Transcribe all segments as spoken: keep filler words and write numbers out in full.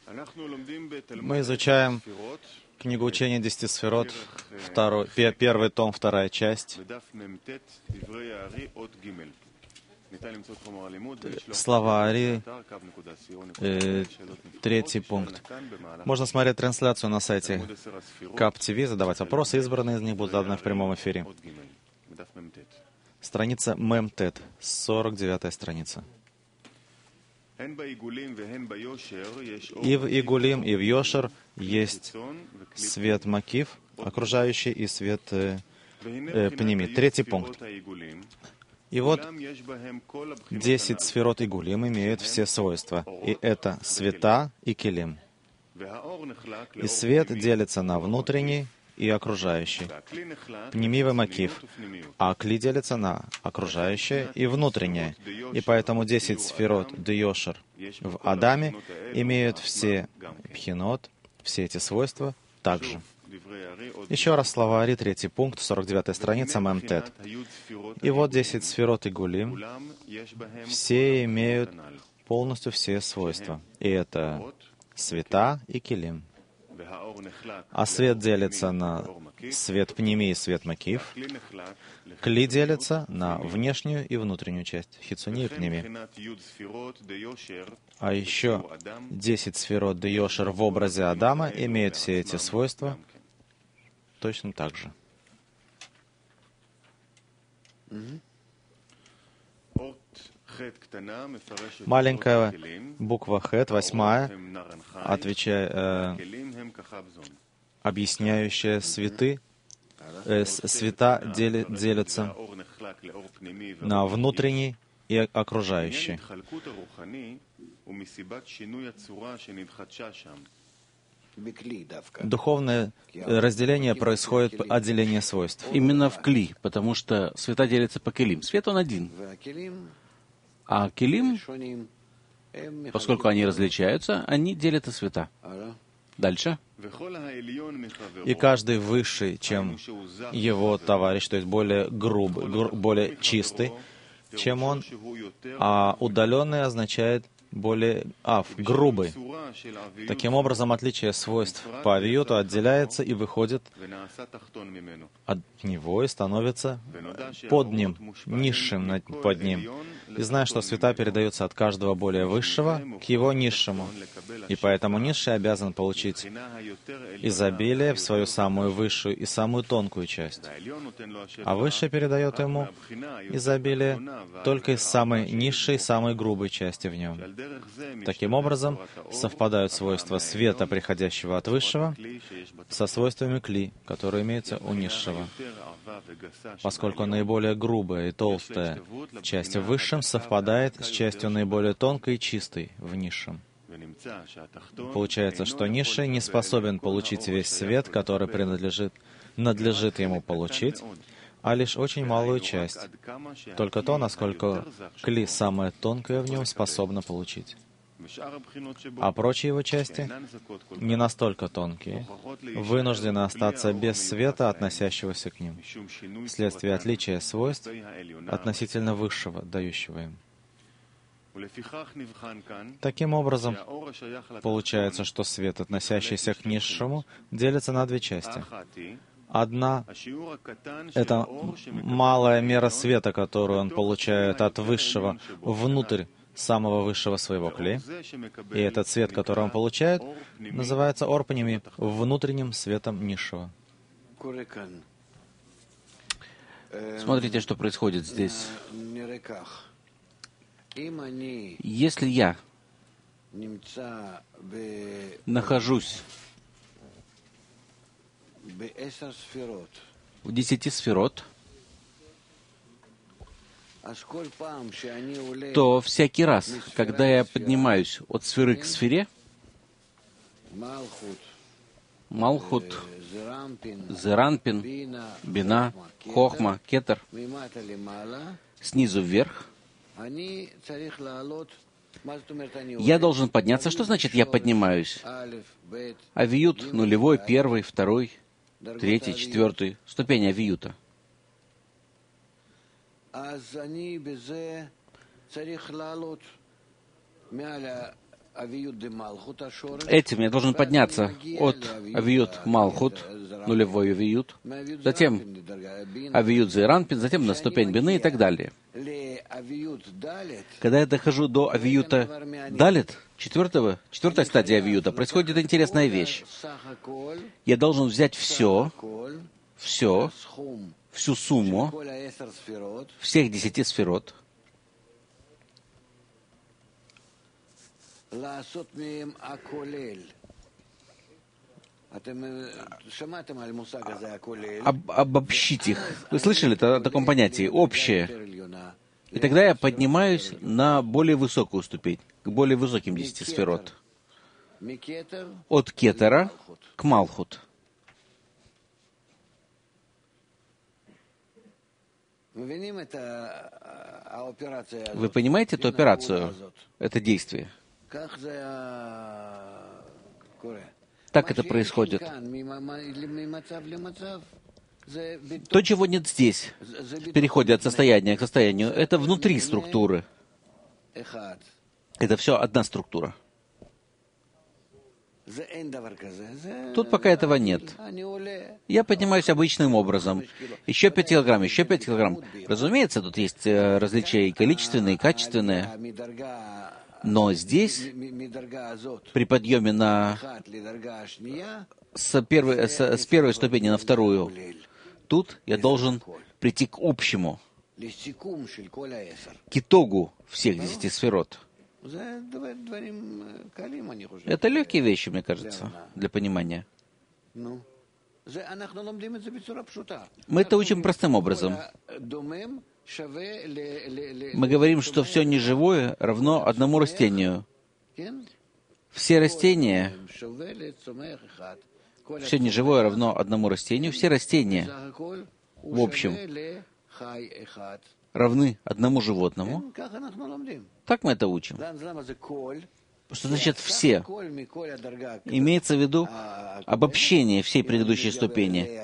Мы изучаем книгу учения десяти сферот, второй, первый том, вторая часть. Слова Ари, э, третий пункт. Можно смотреть трансляцию на сайте Кап ти ви, задавать вопросы, избранные из них будут заданы в прямом эфире. Страница Мемтет, сорок девятая страница. И в Игулим, и в Йошер есть свет Макив, окружающий, и свет э, э, Пними. Третий пункт. И вот десять сферот Игулим имеют все свойства. И это света и килим. И свет делится на внутренний и окружающий. Пними в Макив. А кли делится на окружающее и внутреннее. И поэтому десять сферот Дейошер в Адаме имеют все пхинот, все эти свойства также. Еще раз слова Ари, третий пункт, сорок девятая страница, Мемтет. И вот десять сферот Игулим, все имеют полностью все свойства. И это света и килим. А свет делится на свет Пними и свет Макив. Кли делится на внешнюю и внутреннюю часть, хицуни и Пними. А еще десять сферот Дейошер в образе Адама имеют все эти свойства точно так же. Маленькая буква Хет, восьмая, отвечая, э, объясняющая светы, э, света дели, делятся на внутренний и окружающий. Духовное разделение происходит по отделению свойств. Именно в кли, потому что света делятся по килим. Свет он один. А килим, поскольку они различаются, они делят и света. Дальше. И каждый выше, чем его товарищ, то есть более грубый, гру, более чистый, чем он, а удаленный означает более ав, грубый. Таким образом, отличие свойств по авиюту отделяется и выходит от него и становится под ним, низшим над, под ним. И зная, что света передаются от каждого более высшего к его низшему. И поэтому низший обязан получить изобилие в свою самую высшую и самую тонкую часть. А высший передает ему изобилие только из самой низшей, самой грубой части в нем. Таким образом, совпадают свойства света, приходящего от высшего, со свойствами кли, которые имеются у низшего. Поскольку наиболее грубая и толстая часть в высшем совпадает с частью наиболее тонкой и чистой в низшем. Получается, что низший не способен получить весь свет, который принадлежит, надлежит ему получить, а лишь очень малую часть, только то, насколько кли, самое тонкое в нем, способна получить. А прочие его части, не настолько тонкие, вынуждены остаться без света, относящегося к ним, вследствие отличия свойств относительно высшего, дающего им. Таким образом, получается, что свет, относящийся к низшему, делится на две части. Одна — это малая мера света, которую он получает от высшего внутрь самого высшего своего кли. И этот свет, который он получает, называется орпанями, внутренним светом низшего. Смотрите, что происходит здесь. Если я нахожусь в десяти сферот, то всякий раз, когда я поднимаюсь от сферы к сфере, Малхут, Зеранпин, Бина, Хохма, Кетер, снизу вверх, я должен подняться. Что значит «я поднимаюсь»? Авиют нулевой, первый, второй, третий, четвертый, ступень авиюта. Этим я должен подняться от авиют малхут, нулевой авиют, затем авиют зейранпин, затем на ступень бины и так далее. Когда я дохожу до авиюта далит, четвертого, четвертой стадии авиюта, происходит интересная вещь. Я должен взять все, все, всю сумму всех десяти сферот, Об, обобщить их. Вы слышали о таком понятии? Общее. И тогда я поднимаюсь на более высокую ступень, к более высоким десяти сферот. От кетера к малхут. Вы понимаете эту операцию, это действие? Так это происходит. То, чего нет здесь, в переходе от состояния к состоянию, это внутри структуры. Это все одна структура. Тут пока этого нет. Я поднимаюсь обычным образом. Еще пять килограмм, еще пять килограмм. Разумеется, тут есть различия и количественные, и качественные. Но здесь, при подъеме на... с, первой, с, с первой ступени на вторую, тут я должен прийти к общему, к итогу всех десяти сферот. Это легкие вещи, мне кажется, для понимания. Мы это учим простым образом. Мы говорим, что все неживое равно одному растению. Все растения, все неживое равно одному растению, все растения, в общем, равны одному животному. Так мы это учим. Что значит «все»? Имеется в виду обобщение всей предыдущей ступени.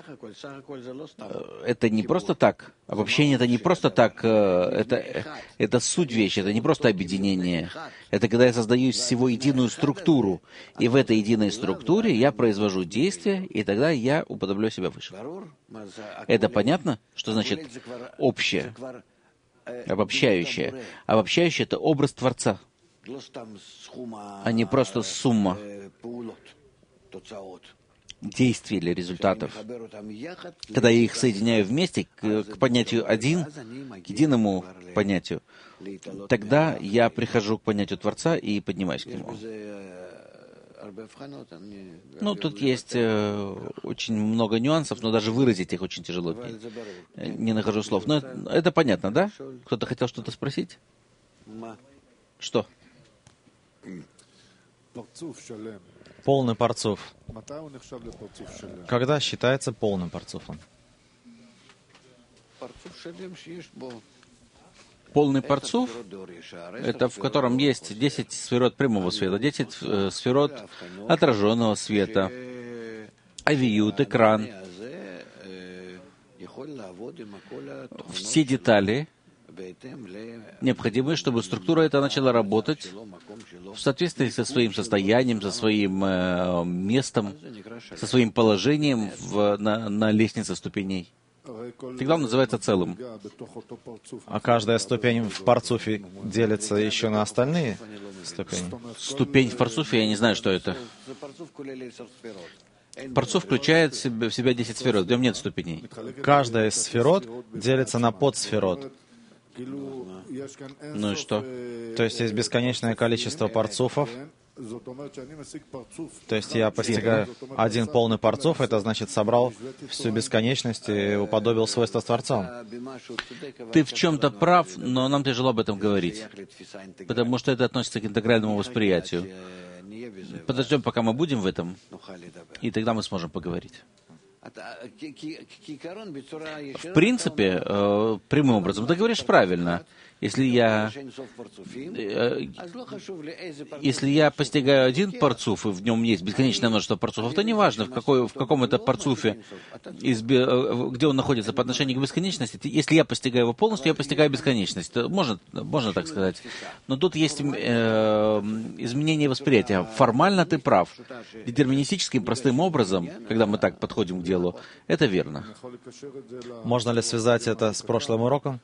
Это не просто так. Обобщение — это не просто так. Это, это суть вещи, это не просто объединение. Это когда я создаю из всего единую структуру. И в этой единой структуре я произвожу действия, и тогда я уподоблю себя выше. Это понятно? Что значит общее? Обобщающее. Обобщающее — это образ Творца, а не просто сумма действий или результатов. Когда я их соединяю вместе к, к понятию «один», к единому понятию, тогда я прихожу к понятию Творца и поднимаюсь к нему. Ну, тут есть э, очень много нюансов, но даже выразить их очень тяжело. Не, не нахожу слов. Но это, это понятно, да? Кто-то хотел что-то спросить? Что? Полный парцуф. Когда считается полным парцуфом? Полный парцуф — это в котором есть десять сферот прямого света, десять э, сферот отраженного света, авиют, экран. Все детали необходимы, чтобы структура эта начала работать в соответствии со своим состоянием, со своим э, местом, со своим положением в, на, на лестнице ступеней. Тогда он называется целым. А каждая ступень в парцуфе делится еще на остальные ступени? Ступень в парцуфе, я не знаю, что это. Парцуф включает в себя, в себя десять сферот, в нем нет ступеней. Каждая из сферот делится на подсферот. Ну и что? То есть есть бесконечное количество парцуфов. То есть я постигаю один полный парцуф, это значит собрал всю бесконечность и уподобил свойства с Творцом. Ты в чем-то прав, но нам тяжело об этом говорить, потому что это относится к интегральному восприятию. Подождем, пока мы будем в этом, и тогда мы сможем поговорить. В принципе, э, прямым образом, ты говоришь правильно. Если я, если я постигаю один парцуф, и в нем есть бесконечное множество парцуфов, то неважно, в, какой, в каком это парцуфе, из, где он находится по отношению к бесконечности, если я постигаю его полностью, я постигаю бесконечность. Можно, можно так сказать. Но тут есть э, изменение восприятия. Формально ты прав. Детерминистическим простым образом, когда мы так подходим к делу, это верно. Можно ли связать это с прошлым уроком?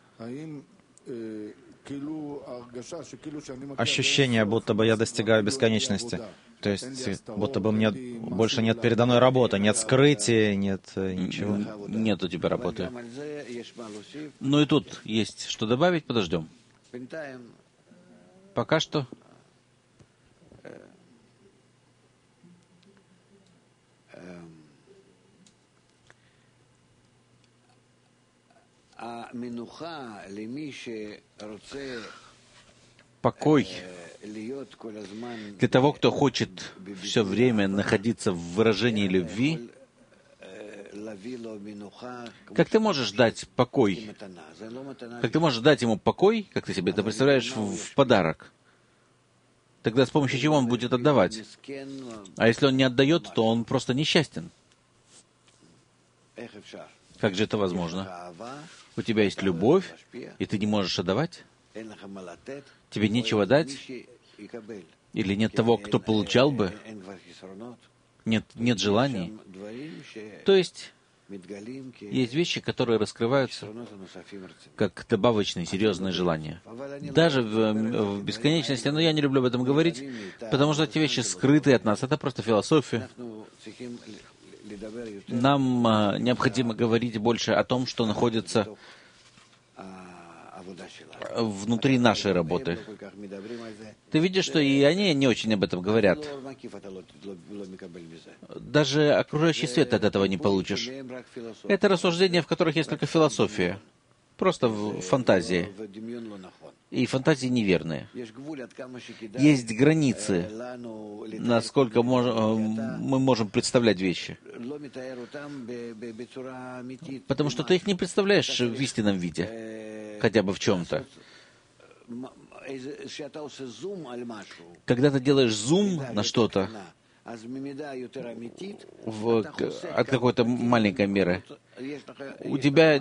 Ощущение, будто бы я достигаю бесконечности. То есть, будто бы мне больше нет передо мной работы, нет скрытия, нет ничего. Нет у тебя работы. Ну и тут есть что добавить, подождем. Пока что. Покой для того, кто хочет все время находиться в выражении любви. Как ты можешь дать покой? Как ты можешь дать ему покой, как ты себе это представляешь, в, в подарок? Тогда с помощью чего он будет отдавать? А если он не отдает, то он просто несчастен. Как же это возможно? У тебя есть любовь, и ты не можешь отдавать? Тебе нечего дать? Или нет того, кто получал бы? Нет, нет желаний? То есть, есть вещи, которые раскрываются как добавочные, серьезные желания. Даже в, в бесконечности, но я не люблю об этом говорить, потому что эти вещи скрыты от нас. Это просто философия. Нам а, необходимо говорить больше о том, что находится внутри нашей работы. Ты видишь, что и они не очень об этом говорят. Даже окружающий свет от этого не получишь. Это рассуждения, в которых есть только философия. Просто в фантазии. И фантазии неверные. Есть границы, насколько мож, мы можем представлять вещи. Потому что ты их не представляешь в истинном виде, хотя бы в чем-то. Когда ты делаешь зум на что-то, в, от какой-то маленькой меры, у тебя...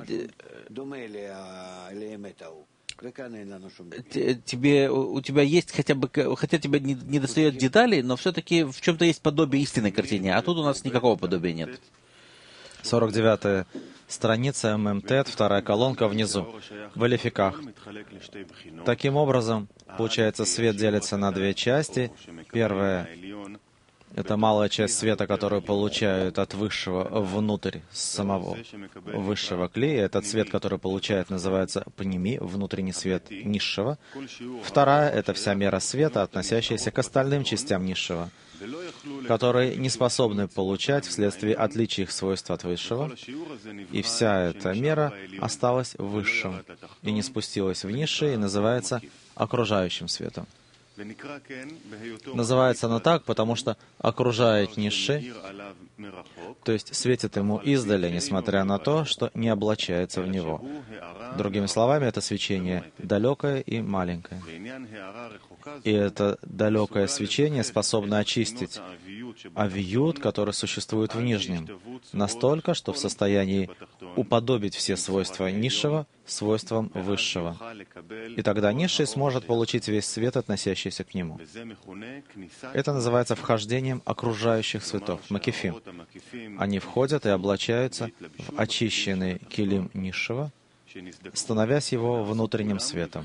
Тебе, у тебя есть хотя бы, хотя тебе не, не достает деталей, но все-таки в чем-то есть подобие истинной картине, а тут у нас никакого подобия нет. сорок девятая страница, ММТ, вторая колонка внизу, в элификах. Таким образом, получается, свет делится на две части. Первая — это малая часть света, которую получают от высшего внутрь самого высшего клея. Этот свет, который получает, называется пними, внутренний свет низшего. Вторая — это вся мера света, относящаяся к остальным частям низшего, которые не способны получать вследствие отличия их свойств от высшего. И вся эта мера осталась в высшем и не спустилась в низшее, и называется окружающим светом. Называется оно так, потому что окружает низший, то есть светит ему издали, несмотря на то, что не облачается в него. Другими словами, это свечение далекое и маленькое. И это далекое свечение способно очистить авиют, который существует в нижнем, настолько, что в состоянии уподобить все свойства низшего свойствам высшего. И тогда низший сможет получить весь свет, относящийся к нему. Это называется вхождением окружающих светов, макифим. Они входят и облачаются в очищенный килим низшего, становясь его внутренним светом.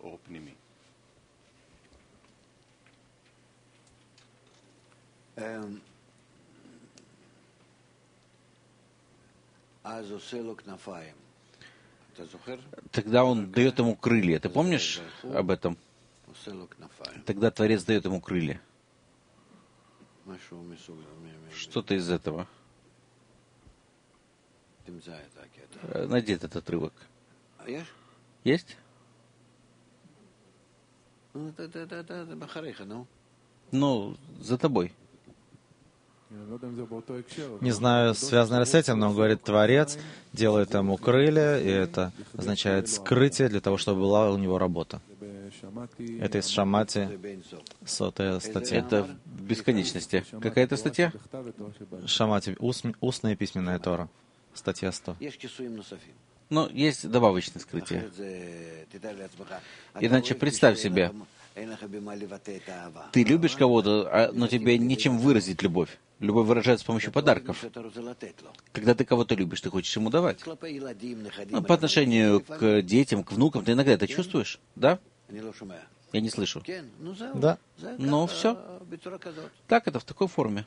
Тогда он дает ему крылья. Ты помнишь об этом? Тогда Творец дает ему крылья. Что-то из этого. Найди этот отрывок. Есть? Ну, за тобой. Не знаю, связано ли с этим, но он говорит, Творец делает ему крылья, и это означает скрытие для того, чтобы была у него работа. Это из Шамати, сотая статья. Это в бесконечности. Какая это статья? Шамати, ус, устная и письменная Тора, статья сто. Но есть добавочное скрытие. Иначе представь себе, ты любишь кого-то, но тебе нечем выразить любовь. Любовь выражается с помощью подарков. Когда ты кого-то любишь, ты хочешь ему давать. Но по отношению к детям, к внукам, ты иногда это чувствуешь? Да? Я не слышу. Да. Ну, все. Так это в такой форме.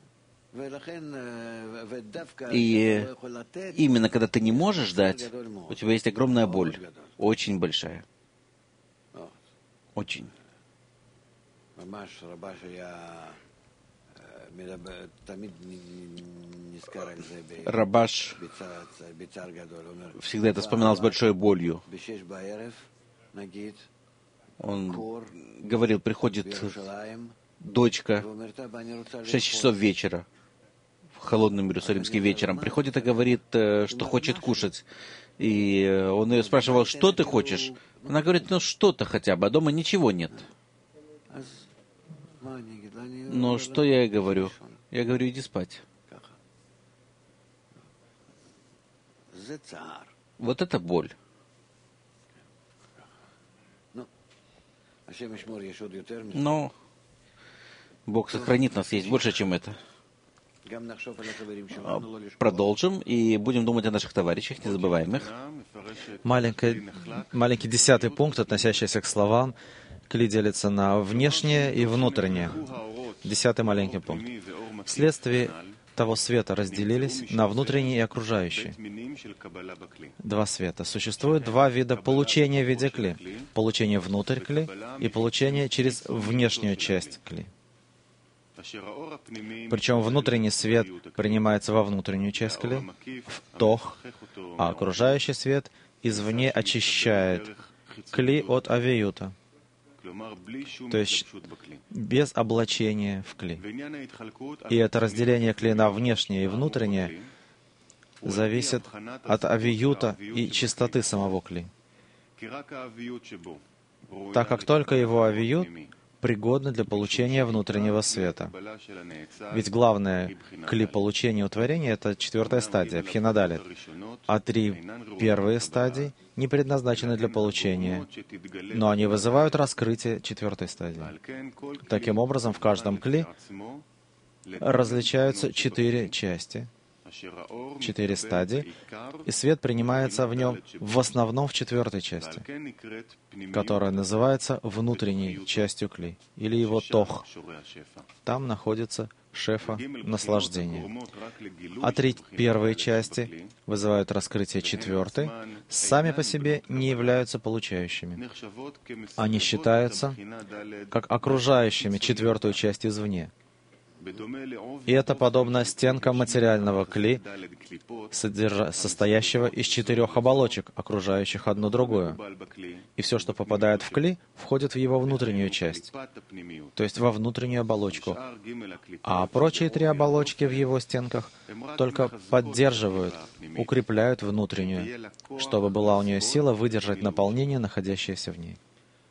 И именно когда ты не можешь дать, у тебя есть огромная боль. Очень большая. Очень. Рабаш всегда это вспоминал с большой болью. Он говорил, приходит дочка в шесть часов вечера, в холодным иерусалимским вечером, приходит и говорит, что хочет кушать. И он ее спрашивал, что ты хочешь? Она говорит, ну что-то хотя бы, а дома ничего нет. Но что я ей говорю? Я говорю, иди спать. Вот это боль. Но Бог сохранит нас, есть больше, чем это. Продолжим и будем думать о наших товарищах, не забываем их. Маленький, маленький десятый пункт, относящийся к словам. Кли делится на внешнее и внутреннее. Десятый маленький пункт. Вследствие того света разделились на внутренний и окружающий. Два света. Существует два вида получения в виде кли. Получение внутрь кли и получение через внешнюю часть кли. Причем внутренний свет принимается во внутреннюю часть кли, в тох, а окружающий свет извне очищает кли от авиюта, то есть без облачения в кли. И это разделение кли на внешнее и внутреннее зависит от авиюта и чистоты самого кли. Так как только его авиют пригодны для получения внутреннего света. Ведь главное кли получения утворения — это четвертая стадия, пхинадалит, а три первые стадии не предназначены для получения, но они вызывают раскрытие четвертой стадии. Таким образом, в каждом кли различаются четыре части, четыре стадии, и свет принимается в нем в основном в четвертой части, которая называется внутренней частью кли, или его тох. Там находится шефа наслаждения. А три первые части вызывают раскрытие четвертой, сами по себе не являются получающими. Они считаются как окружающими четвертую часть извне. И это подобно стенкам материального кли, содержа... состоящего из четырех оболочек, окружающих одну другую. И все, что попадает в кли, входит в его внутреннюю часть, то есть во внутреннюю оболочку. А прочие три оболочки в его стенках только поддерживают, укрепляют внутреннюю, чтобы была у нее сила выдержать наполнение, находящееся в ней.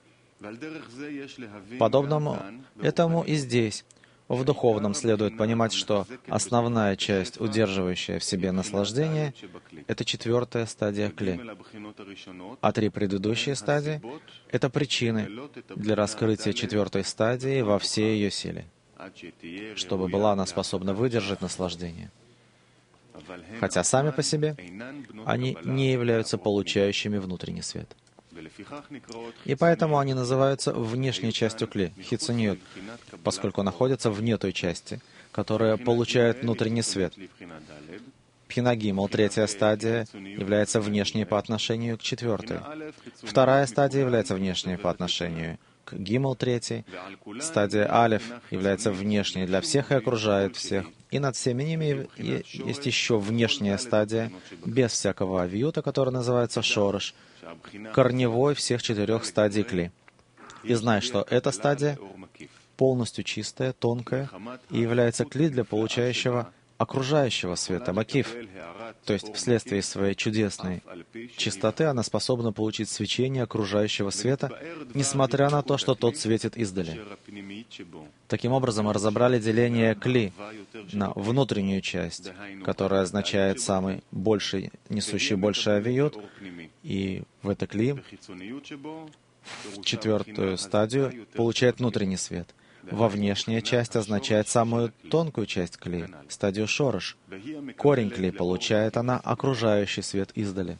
Подобному этому и здесь. В духовном следует понимать, что основная часть, удерживающая в себе наслаждение, это четвертая стадия кли. А три предыдущие стадии — это причины для раскрытия четвертой стадии во всей ее силе, чтобы была она способна выдержать наслаждение. Хотя сами по себе они не являются получающими внутренний свет. И поэтому они называются внешней частью кли, хицуниют, поскольку находятся вне той части, которая получает внутренний свет. Пхинагимал, третья стадия, является внешней по отношению к четвертой. Вторая стадия является внешней по отношению к гимал, третий. Стадия алеф является внешней для всех и окружает всех. И над всеми ними есть еще внешняя стадия, без всякого авиюта, которая называется шорыш, корневой всех четырех стадий кли. И знай, что эта стадия полностью чистое, тонкое, и является кли для получающего окружающего света, макиф. То есть вследствие своей чудесной чистоты она способна получить свечение окружающего света, несмотря на то, что тот светит издали. Таким образом, мы разобрали деление кли на внутреннюю часть, которая означает самый больший, несущий больший авиют, и в это кли, в четвертую стадию, получает внутренний свет. Во внешняя часть означает самую тонкую часть кли, стадию шорош. Корень кли получает она окружающий свет издали.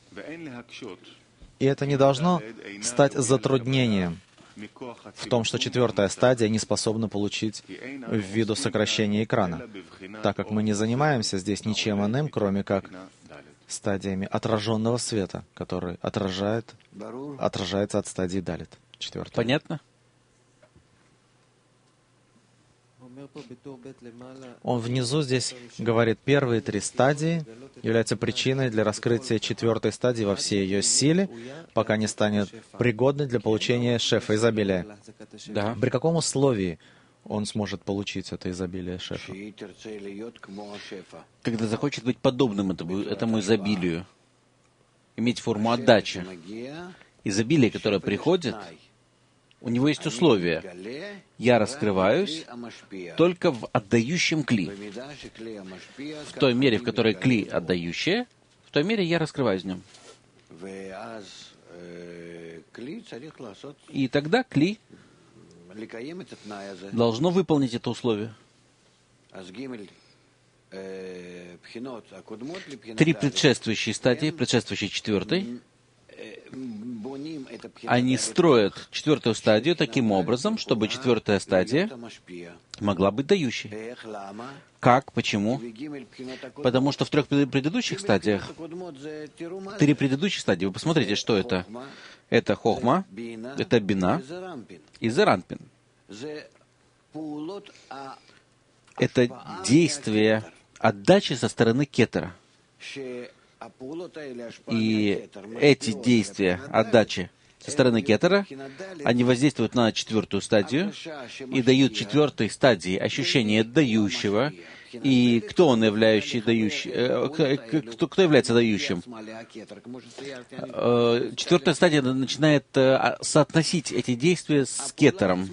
И это не должно стать затруднением в том, что четвертая стадия не способна получить ввиду сокращения экрана, так как мы не занимаемся здесь ничем иным, кроме как стадиями отраженного света, который отражает, отражается от стадии далит. Четвертая. Понятно? Он внизу здесь говорит, первые три стадии являются причиной для раскрытия четвертой стадии во всей ее силе, пока не станет пригодной для получения шефа изобилия. Да. При каком условии он сможет получить это изобилие шефа? Когда захочет быть подобным этому, этому изобилию, иметь форму отдачи. Изобилие, которое приходит, у него есть условия. Я раскрываюсь только в отдающем кли. В той мере, в которой кли отдающее, в той мере я раскрываюсь в нем. И тогда кли должно выполнить это условие. Три предшествующие стадии, предшествующие четвертой, они строят четвертую стадию таким образом, чтобы четвертая стадия могла быть дающей. Как? Почему? Потому что в трех предыдущих стадиях, три предыдущих стадии, вы посмотрите, что это. Это хохма, это бина и зеранпин. Это действие отдачи со стороны кетера. И эти действия отдачи со стороны кетера, они воздействуют на четвертую стадию и дают четвертой стадии ощущение дающего. И кто он, являющий дающий, э, кто, кто является дающим? Э, четвертая стадия начинает э, соотносить эти действия с кетером.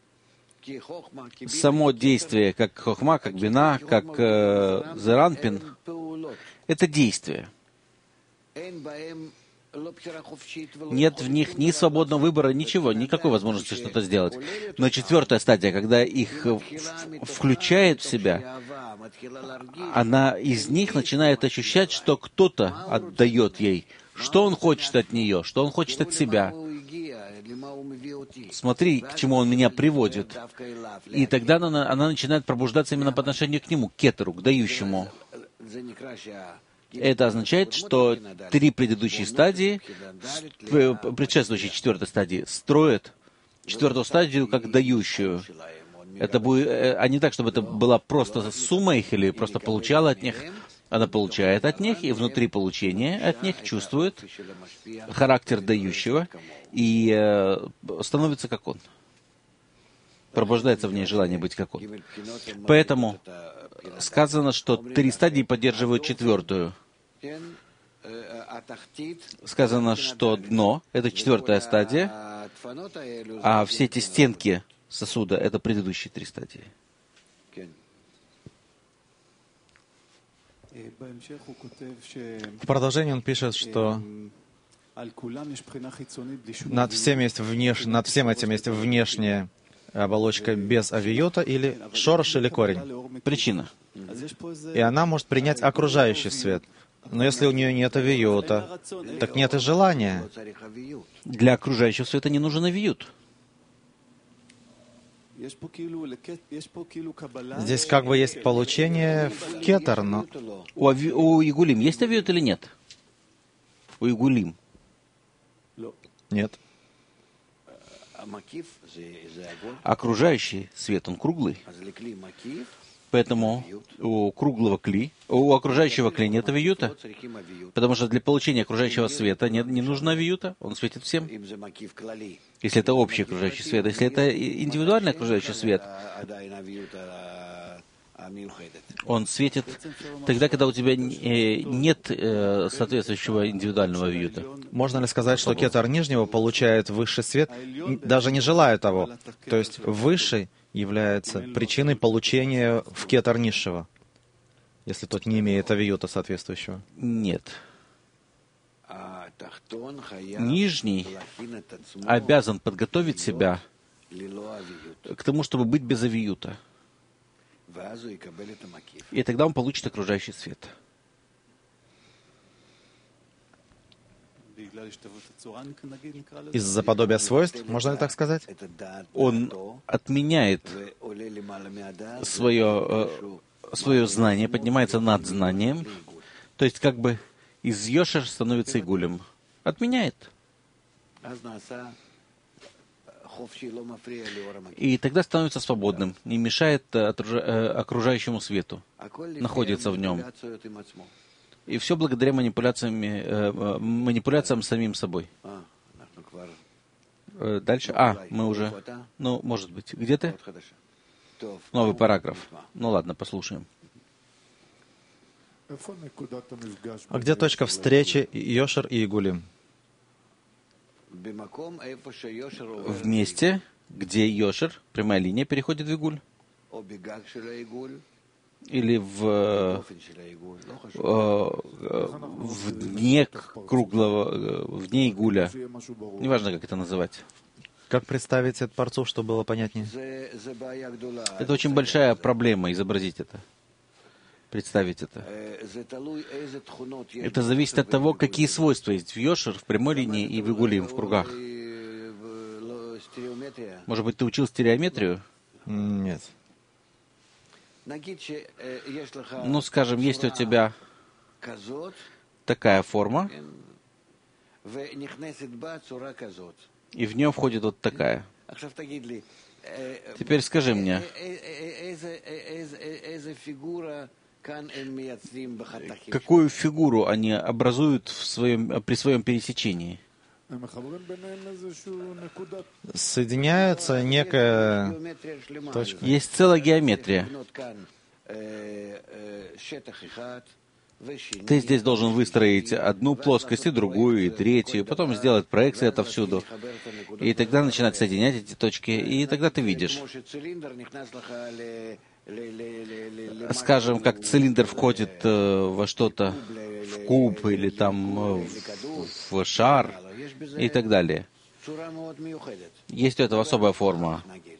Само действие, как хохма, как бина, как э, зеранпин, это действие. Нет в них ни свободного выбора, ничего, никакой возможности что-то сделать. Но четвертая стадия, когда их включает в себя, она из них начинает ощущать, что кто-то отдает ей, что он хочет от нее, что он хочет от себя. Смотри, к чему он меня приводит. И тогда она, она начинает пробуждаться именно по отношению к нему, к кетеру, к дающему. Это означает, что три предыдущие стадии, предшествующие четвертой стадии, строят четвертую стадию как дающую. Это будет, а не так, чтобы это была просто сумма их или просто получала от них. Она получает от них, и внутри получения от них чувствует характер дающего и э, становится как он. Пробуждается в ней желание быть как он. Поэтому сказано, что три стадии поддерживают четвертую. Сказано, что дно — это четвертая стадия, а все эти стенки сосуда — это предыдущие три стадии. В продолжении он пишет, что над всем есть внеш... над всем этим есть внешняя оболочка без авиота или шорош или корень. Причина. И она может принять окружающий свет. Но если у нее нет авиота, так нет и желания. Для окружающего света не нужен авиют. Здесь как бы есть получение в кетер, но... У, ави... у Игулим есть авиют или нет? У Игулим. Нет. Окружающий свет, он круглый. Поэтому у круглого кли, у окружающего кли нет авиюта, потому что для получения окружающего света не, не нужно авиюта, он светит всем. Если это общий окружающий свет, если это индивидуальный окружающий свет, он светит тогда, когда у тебя нет соответствующего индивидуального авиюта. Можно ли сказать, что кетар нижнего получает высший свет, даже не желая того? То есть высший является причиной получения в кетар низшего, если тот не имеет авиюта соответствующего? Нет. Нижний обязан подготовить себя к тому, чтобы быть без авиюта. И тогда он получит окружающий свет. Из-за подобия свойств, можно ли так сказать? Он отменяет свое, свое знание, поднимается над знанием, то есть как бы из Йошер становится игулем. Отменяет. И тогда становится свободным, не мешает окружающему свету, находится в нем. И все благодаря манипуляциям, манипуляциям самим собой. Дальше. А, мы уже... Ну, может быть. Где ты? Новый параграф. Ну ладно, послушаем. А где точка встречи Йошер и Игулим? В месте, где Йошер, прямая линия, переходит в Игуль. Или в, в дне круглого, в дне Игуля. Неважно, как это называть. Как представить этот парцуф, чтобы было понятнее? Это очень большая проблема, изобразить это. Представить это. Это зависит от того, какие свойства есть в Йошер, в прямой линии и в Игулим, в кругах. Может быть, ты учил стереометрию? Нет. Ну, скажем, есть у тебя такая форма, и в нее входит вот такая. Теперь скажи мне, какую фигуру они образуют в своем, при своем пересечении? Соединяется некая точка. Есть целая геометрия. Ты здесь должен выстроить одну плоскость, и другую, и третью, и потом сделать проекции отовсюду. И тогда начинать соединять эти точки, и тогда ты видишь. Скажем, как цилиндр входит во что-то, в куб, или там в, в шар, и так далее. Есть у этого особая форма.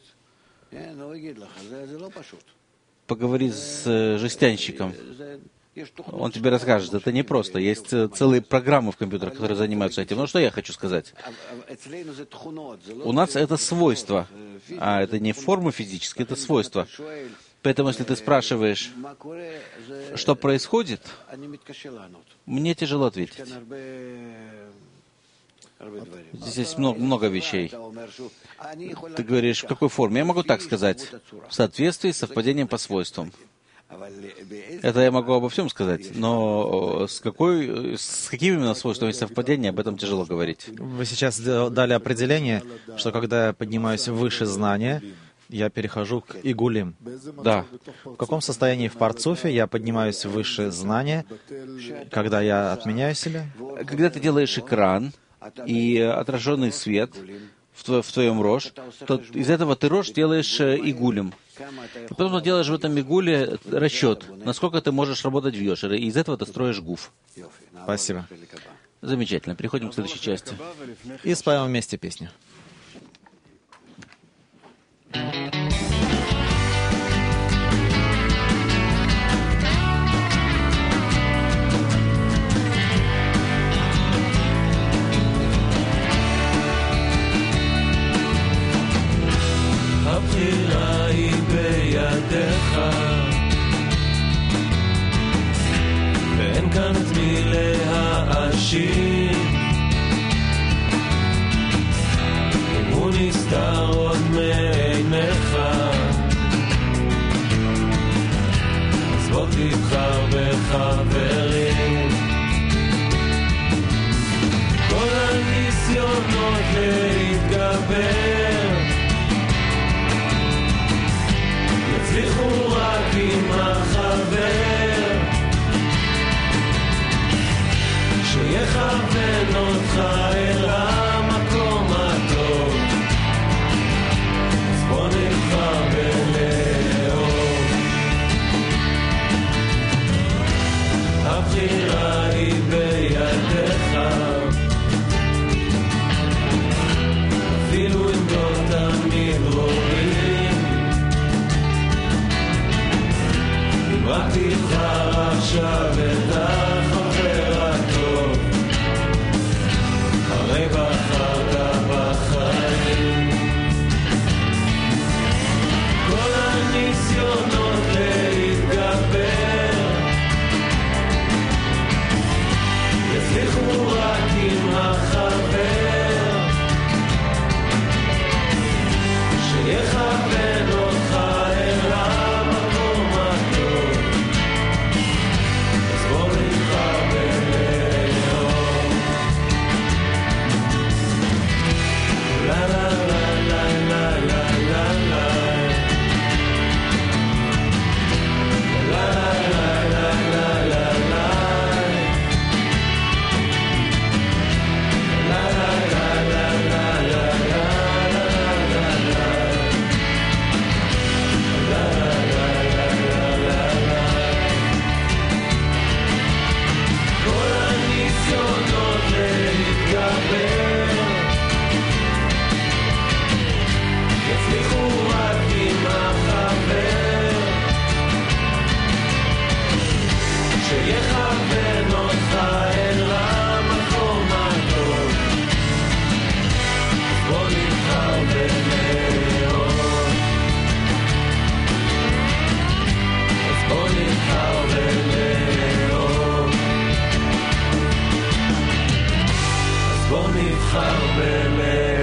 Поговори с жестянщиком. Он тебе расскажет, это непросто. Есть целые программы в компьютерах, которые занимаются этим. Ну, что я хочу сказать? У нас это свойство, а это не форма физическая, это свойство. Поэтому, если ты спрашиваешь, что происходит, мне тяжело ответить. Здесь есть много, много вещей. Ты говоришь, в какой форме? Я могу так сказать. В соответствии с совпадением по свойствам. Это я могу обо всем сказать, но с, какой, с какими именно свойствами совпадения, об этом тяжело говорить. Вы сейчас дали определение, что когда я поднимаюсь выше знания, я перехожу к Игулим. Да. В каком состоянии в парцуфе я поднимаюсь выше знания, когда я отменяюсь или? Когда ты делаешь экран и отраженный свет в, тво, в твоем рож, то из этого ты рож делаешь игулем. И потом ты делаешь в этом игуле расчет, насколько ты можешь работать в Йошере, и из этого ты строишь гуф. Спасибо. Замечательно. Переходим к следующей части. И споем вместе песню. הבחירה היא בידיך, ואין כאן את מי להאשים. אם הוא נסתר עוד מעיניך, תבחר בחברים. כל הניסיונות להתגבר יצליחו רק עם החבר שיכוון אותך אל המקום הטוב. אז בוא נבחר בלאהוב. הבחירה היא בידיך, אפילו אם לא תמיד רואים. אם רק תבחר עכשיו את החבר הטוב, הרי בחרת בחיים. כל הניסיונות להתגבר יצליחו רק עם החבר שיכוון אותך אל המקום הטוב. אז בוא נבחר בלאהוב. לה לה לה לה לה לה לה לה שיכוון אותך אל המקום הטוב. בוא נבחר בלאהוב. אז בוא נבחר בלאהוב. אז בוא נבחר בלאהוב.